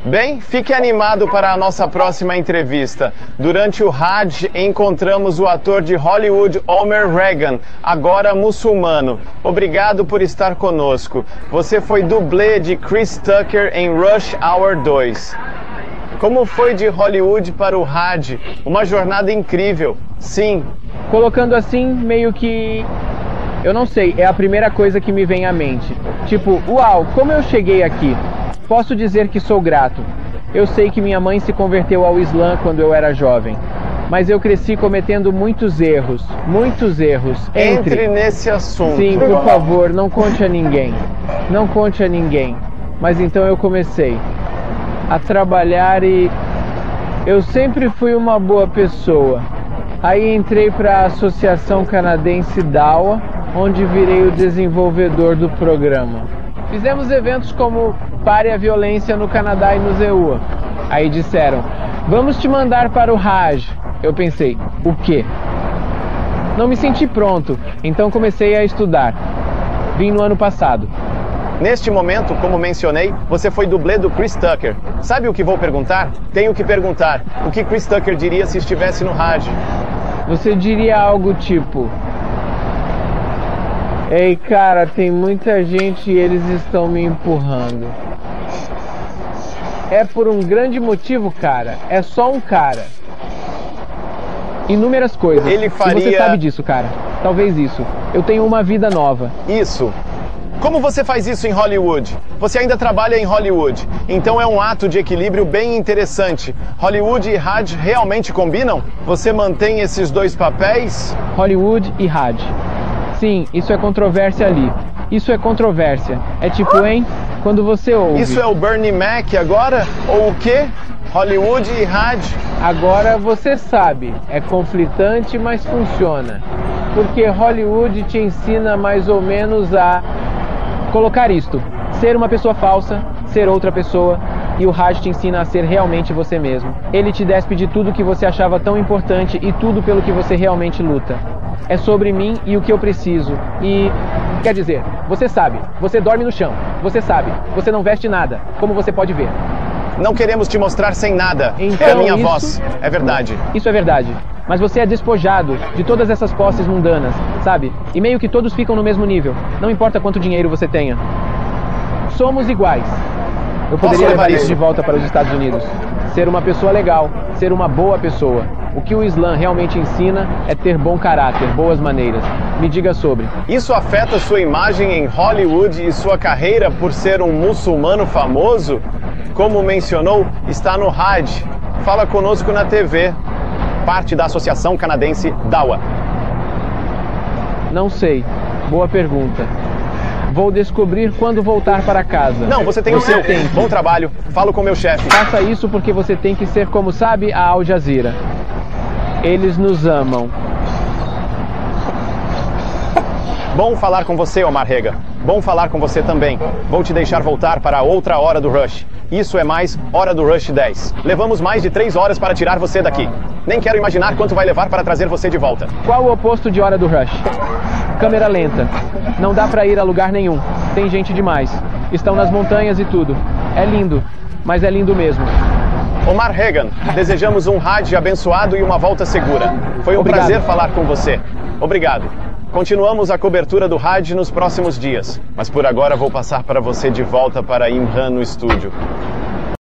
Bem, fique animado para a nossa próxima entrevista. Durante o Hajj, encontramos o ator de Hollywood Omar Regan, agora muçulmano. Obrigado por estar conosco. Você foi dublê de Chris Tucker em Rush Hour 2. Como foi de Hollywood para o Hajj? Uma jornada incrível. Sim. Colocando assim, meio que... eu não sei, é a primeira coisa que me vem à mente. Tipo, uau, como eu cheguei aqui? Posso dizer que sou grato. Eu sei que minha mãe se converteu ao Islã quando eu era jovem. Mas eu cresci cometendo muitos erros. Muitos erros. Entre nesse assunto. Sim, por favor, não conte a ninguém. Não conte a ninguém. Mas então eu comecei a trabalhar e... eu sempre fui uma boa pessoa. Aí entrei para a Associação Canadense DAWA, onde virei o desenvolvedor do programa. Fizemos eventos como Pare a Violência no Canadá e no ZEUA. Aí disseram, vamos te mandar para o Hajj. Eu pensei, o quê? Não me senti pronto, então comecei a estudar. Vim no ano passado. Neste momento, como mencionei, você foi dublê do Chris Tucker. Sabe o que vou perguntar? Tenho que perguntar. O que Chris Tucker diria se estivesse no Hajj? Você diria algo tipo... ei, cara, tem muita gente e eles estão me empurrando. É por um grande motivo, cara. É só um cara. Inúmeras coisas. Ele faria... e você sabe disso, cara. Talvez isso. Eu tenho uma vida nova. Isso. Como você faz isso em Hollywood? Você ainda trabalha em Hollywood. Então é um ato de equilíbrio bem interessante. Hollywood e Hajj realmente combinam? Você mantém esses dois papéis? Hollywood e Hajj. Sim, isso é controvérsia ali. Isso é controvérsia. É tipo, hein? Quando você ouve... isso é o Bernie Mac agora? Ou o quê? Hollywood e Hajj? Agora você sabe. É conflitante, mas funciona. Porque Hollywood te ensina mais ou menos a colocar isto. Ser uma pessoa falsa, ser outra pessoa. E o Hajj te ensina a ser realmente você mesmo. Ele te despe de tudo que você achava tão importante e tudo pelo que você realmente luta. É sobre mim e o que eu preciso. E, quer dizer, você sabe, você dorme no chão. Você sabe, você não veste nada, como você pode ver. Não queremos te mostrar sem nada. Então, é a minha voz. É verdade. Isso é verdade. Mas você é despojado de todas essas posses mundanas, sabe? E meio que todos ficam no mesmo nível. Não importa quanto dinheiro você tenha. Somos iguais. Eu poderia levar isso de volta para os Estados Unidos. Ser uma pessoa legal, ser uma boa pessoa. O que o Islã realmente ensina é ter bom caráter, boas maneiras. Me diga sobre. Isso afeta sua imagem em Hollywood e sua carreira por ser um muçulmano famoso? Como mencionou, está no Hajj. Fala conosco na TV. Parte da Associação Canadense DAWA. Não sei. Boa pergunta. Vou descobrir quando voltar para casa. Não, você tem o seu tempo. Bom trabalho. Falo com meu chefe. Faça isso porque você tem que ser como sabe a Al Jazeera. Eles nos amam. Bom falar com você, Omar Regan. Bom falar com você também. Vou te deixar voltar para outra hora do Rush. Isso é mais hora do Rush 10. Levamos mais de 3 horas para tirar você daqui. Nem quero imaginar quanto vai levar para trazer você de volta. Qual o oposto de hora do Rush? Câmera lenta. Não dá para ir a lugar nenhum. Tem gente demais. Estão nas montanhas e tudo. É lindo, mas é lindo mesmo. Omar Regan, desejamos um Hajj abençoado e uma volta segura. Foi um prazer falar com você. Obrigado. Continuamos a cobertura do Hajj nos próximos dias, mas por agora vou passar para você de volta para Imran no estúdio.